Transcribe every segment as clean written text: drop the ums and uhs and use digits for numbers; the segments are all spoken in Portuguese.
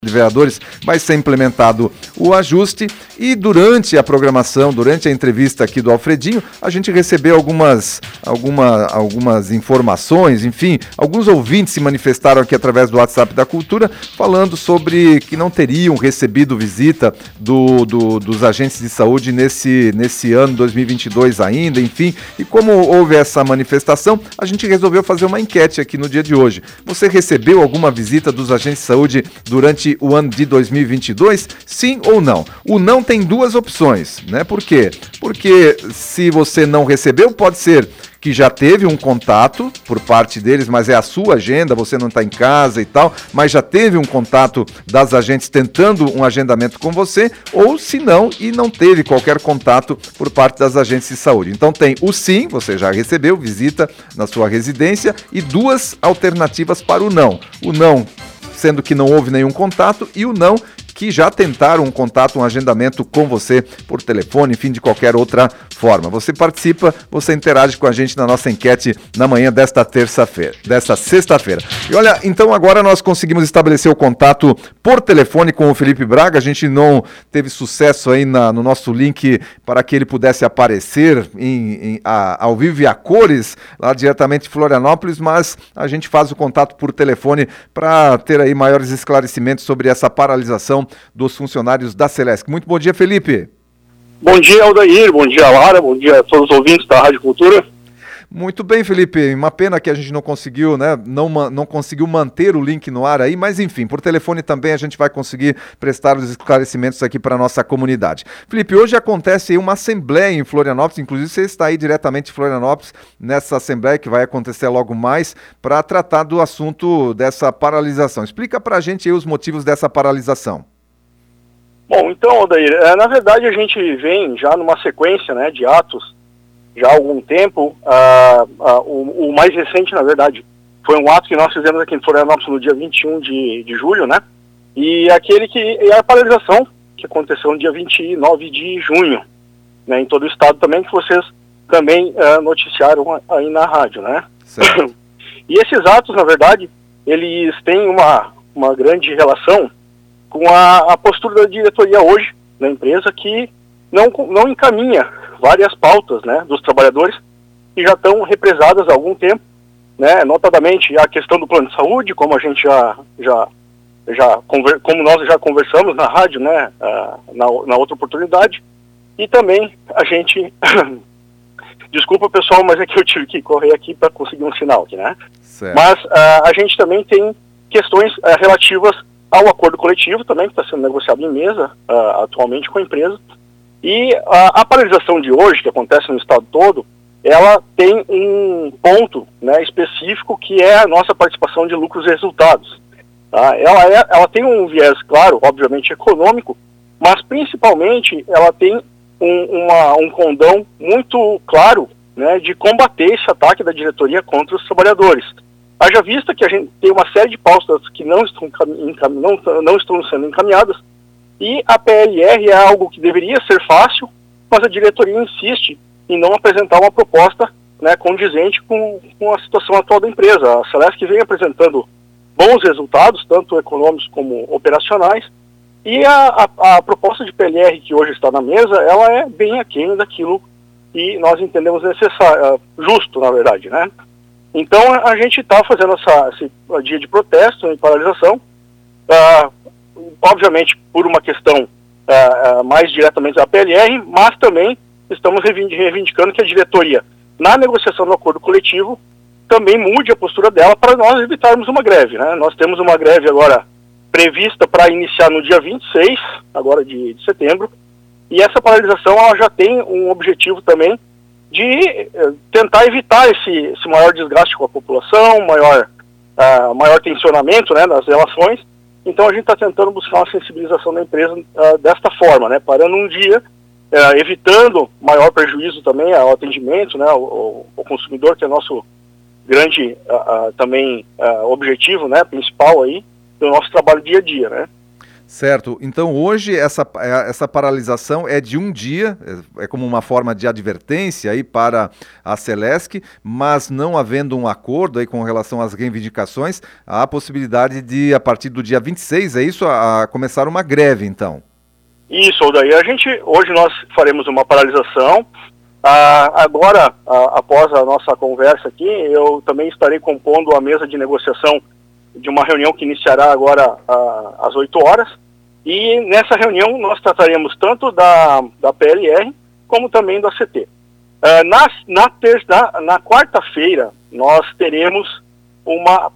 de Vereadores vai ser implementado o ajuste e durante a programação, durante a entrevista aqui do Alfredinho, a gente recebeu algumas informações, enfim, alguns ouvintes se manifestaram aqui através do WhatsApp da Cultura, falando sobre que não teriam recebido visita dos agentes de saúde nesse ano 2022 ainda, enfim, e como houve essa manifestação, a gente resolveu fazer uma enquete aqui no dia de hoje. Você recebeu alguma visita dos agentes de saúde durante o ano de 2022? Sim ou não? O não tem duas opções, né? Por quê? Porque se você não recebeu, pode ser que já teve um contato por parte deles, mas é a sua agenda, você não está em casa e tal, mas já teve um contato das agentes tentando um agendamento com você, ou se não, e não teve qualquer contato por parte das agentes de saúde. Então tem o sim, você já recebeu visita na sua residência, e duas alternativas para o não. O não, sendo que não houve nenhum contato, e o não, que já tentaram um contato, um agendamento com você por telefone, enfim, de qualquer outra forma. Você participa, você interage com a gente na nossa enquete na manhã desta sexta-feira. E olha, então agora nós conseguimos estabelecer o contato por telefone com o Felipe Braga. A gente não teve sucesso aí no nosso link para que ele pudesse aparecer ao vivo e a cores, lá diretamente de Florianópolis, mas a gente faz o contato por telefone para ter aí maiores esclarecimentos sobre essa paralisação dos funcionários da Celesc. Muito bom dia, Felipe. Bom dia, Aldair, bom dia, Lara, bom dia a todos os ouvintes da Rádio Cultura. Muito bem, Felipe, uma pena que a gente não conseguiu, né, não conseguiu manter o link no ar aí, mas enfim, por telefone também a gente vai conseguir prestar os esclarecimentos aqui para a nossa comunidade. Felipe, hoje acontece aí uma assembleia em Florianópolis, inclusive você está aí diretamente em Florianópolis, nessa assembleia que vai acontecer logo mais, para tratar do assunto dessa paralisação. Explica para a gente aí os motivos dessa paralisação. Bom, então, Aldair, na verdade a gente vem já numa sequência, né, de atos já há algum tempo. O mais recente, na verdade, foi um ato que nós fizemos aqui em Florianópolis no dia 21 de julho, né? E a paralisação que aconteceu no dia 29 de junho, né, em todo o estado também, que vocês também noticiaram aí na rádio, né? Certo. E esses atos, na verdade, eles têm uma grande relação com a postura da diretoria hoje da empresa, que não encaminha várias pautas, né, dos trabalhadores que já estão represadas há algum tempo, né, notadamente a questão do plano de saúde, como a gente como nós já conversamos na rádio, né, na outra oportunidade, e também a gente desculpa, pessoal, mas é que eu tive que correr aqui para conseguir um sinal aqui, né? Certo. Mas a gente também tem questões relativas ao acordo coletivo também, que está sendo negociado em mesa atualmente com a empresa. E a paralisação de hoje, que acontece no estado todo, ela tem um ponto, né, específico, que é a nossa participação de lucros e resultados. Tá? Ela tem um viés, claro, obviamente econômico, mas principalmente ela tem um condão muito claro, né, de combater esse ataque da diretoria contra os trabalhadores. Haja vista que a gente tem uma série de pautas que não estão sendo encaminhadas, e a PLR é algo que deveria ser fácil, mas a diretoria insiste em não apresentar uma proposta, né, condizente com a situação atual da empresa. A Celesc vem apresentando bons resultados, tanto econômicos como operacionais, e a proposta de PLR que hoje está na mesa, ela é bem aquém daquilo que nós entendemos necessário, justo, na verdade, né? Então a gente está fazendo esse dia de protesto e paralisação, obviamente por uma questão mais diretamente da PLR, mas também estamos reivindicando que a diretoria, na negociação do acordo coletivo, também mude a postura dela para nós evitarmos uma greve, né? Nós temos uma greve agora prevista para iniciar no dia 26, agora de setembro, e essa paralisação ela já tem um objetivo também de tentar evitar esse maior desgaste com a população, maior tensionamento, né, nas relações. Então a gente está tentando buscar uma sensibilização da empresa desta forma, né, parando um dia, evitando maior prejuízo também ao atendimento, né, ao consumidor, que é nosso grande também objetivo, né, principal aí do nosso trabalho dia a dia, né. Certo. Então, hoje, essa paralisação é de um dia, é como uma forma de advertência aí para a Celesc, mas não havendo um acordo aí com relação às reivindicações, há a possibilidade de, a partir do dia 26, é isso, a começar uma greve, então? Isso, Odair. Hoje nós faremos uma paralisação. Agora, após a nossa conversa aqui, eu também estarei compondo a mesa de negociação de uma reunião que iniciará agora às 8 horas, e nessa reunião nós trataremos tanto da PLR como também do ACT. Na quarta-feira nós teremos uma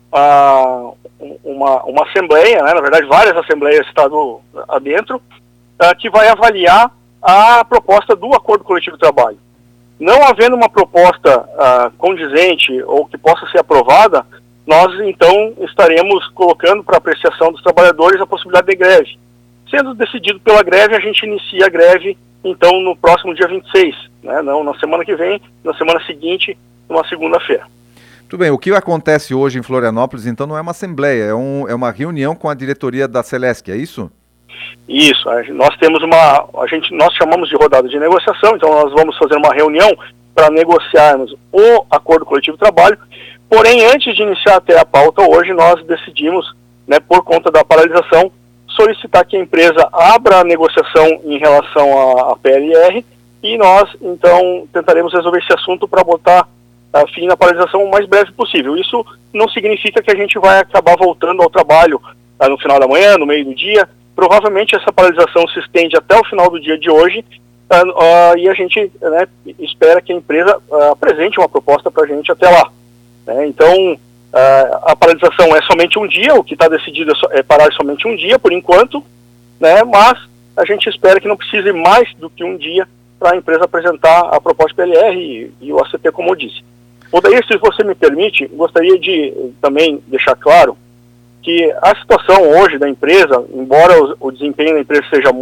assembleia, né, na verdade várias assembleias estado adentro, que vai avaliar a proposta do Acordo Coletivo de Trabalho. Não havendo uma proposta condizente ou que possa ser aprovada, nós então estaremos colocando para apreciação dos trabalhadores a possibilidade de greve. Sendo decidido pela greve, a gente inicia a greve então no próximo dia 26, né? Não na semana que vem, na semana seguinte, numa segunda-feira. Muito bem, o que acontece hoje em Florianópolis então não é uma assembleia, é uma reunião com a diretoria da Celesc, é isso? Isso, nós temos nós chamamos de rodada de negociação, então nós vamos fazer uma reunião para negociarmos o Acordo Coletivo de Trabalho. Porém, antes de iniciar até a pauta hoje, nós decidimos, né, por conta da paralisação, solicitar que a empresa abra a negociação em relação à PLR, e nós, então, tentaremos resolver esse assunto para botar fim na paralisação o mais breve possível. Isso não significa que a gente vai acabar voltando ao trabalho no final da manhã, no meio do dia. Provavelmente essa paralisação se estende até o final do dia de hoje, e a gente, né, espera que a empresa apresente uma proposta para a gente até lá. Então, a paralisação é somente um dia, o que está decidido é parar somente um dia, por enquanto, né, mas a gente espera que não precise mais do que um dia para a empresa apresentar a proposta PLR e o ACT, como eu disse. Odair, se você me permite, gostaria de também deixar claro que a situação hoje da empresa, embora o desempenho da empresa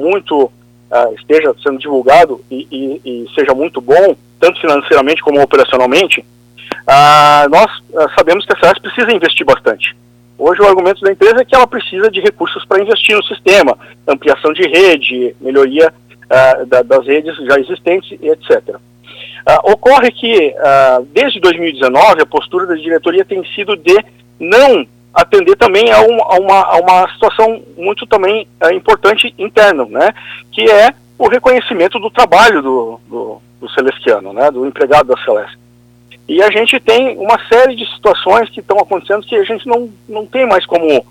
esteja sendo divulgado e seja muito bom, tanto financeiramente como operacionalmente, nós sabemos que a Celesc precisa investir bastante. Hoje o argumento da empresa é que ela precisa de recursos para investir no sistema, ampliação de rede, melhoria das redes já existentes, etc. Ocorre que, desde 2019, a postura da diretoria tem sido de não atender também a uma situação muito também importante interna, né, que é o reconhecimento do trabalho do celestiano, né, do empregado da Celesc. E a gente tem uma série de situações que estão acontecendo que a gente não tem mais como,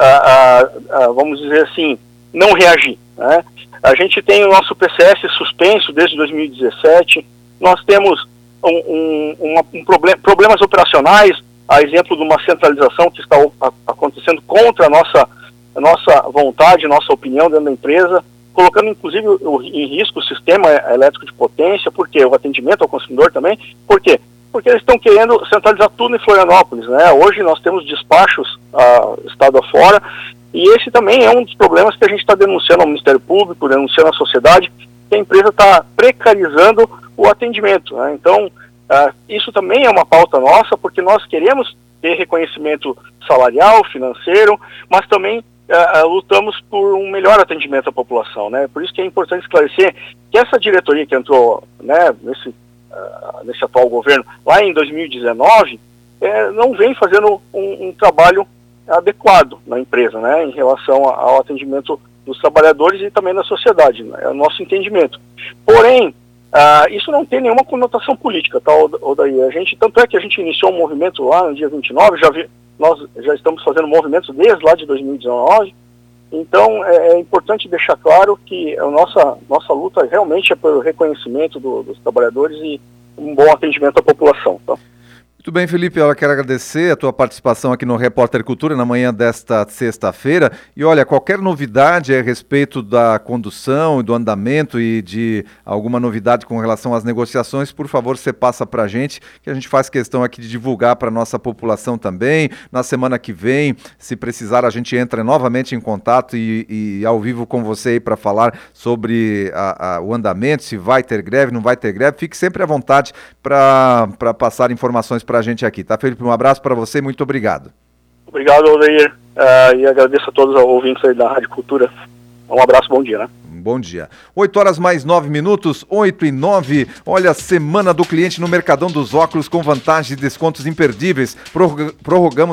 vamos dizer assim, não reagir, né? A gente tem o nosso PCS suspenso desde 2017, nós temos problemas operacionais, a exemplo de uma centralização que está acontecendo contra a nossa vontade, nossa opinião dentro da empresa, colocando inclusive em risco o sistema elétrico de potência, porque o atendimento ao consumidor também. Por quê? Porque eles estão querendo centralizar tudo em Florianópolis, né? Hoje nós temos despachos estado afora, e esse também é um dos problemas que a gente está denunciando ao Ministério Público, denunciando à sociedade, que a empresa está precarizando o atendimento, né? Então, isso também é uma pauta nossa, porque nós queremos ter reconhecimento salarial, financeiro, mas também lutamos por um melhor atendimento à população, né? Por isso que é importante esclarecer que essa diretoria que entrou, né, nesse atual governo, lá em 2019, não vem fazendo um trabalho adequado na empresa, né, em relação ao atendimento dos trabalhadores e também da sociedade, né, é o nosso entendimento. Porém, isso não tem nenhuma conotação política, tá, Odair? Tanto é que a gente iniciou um movimento lá no dia 29, nós já estamos fazendo movimentos desde lá de 2019, então é importante deixar claro que a nossa luta realmente é pelo reconhecimento dos trabalhadores e um bom atendimento à população, tá? Muito bem, Felipe, eu quero agradecer a tua participação aqui no Repórter Cultura na manhã desta sexta-feira. E olha, qualquer novidade a respeito da condução e do andamento e de alguma novidade com relação às negociações, por favor, você passa para a gente, que a gente faz questão aqui de divulgar para a nossa população também. Na semana que vem, se precisar, a gente entra novamente em contato e ao vivo com você aí para falar sobre o andamento, se vai ter greve, não vai ter greve. Fique sempre à vontade para passar informações para a gente aqui, tá, Felipe? Um abraço para você, muito obrigado. Obrigado, Odair, e agradeço a todos os ouvintes aí da Rádio Cultura. Um abraço, bom dia, né? Bom dia. 8 horas mais 9 minutos, 8 e 9. Olha, Semana do Cliente no Mercadão dos Óculos com vantagens e descontos imperdíveis. Prorrogamos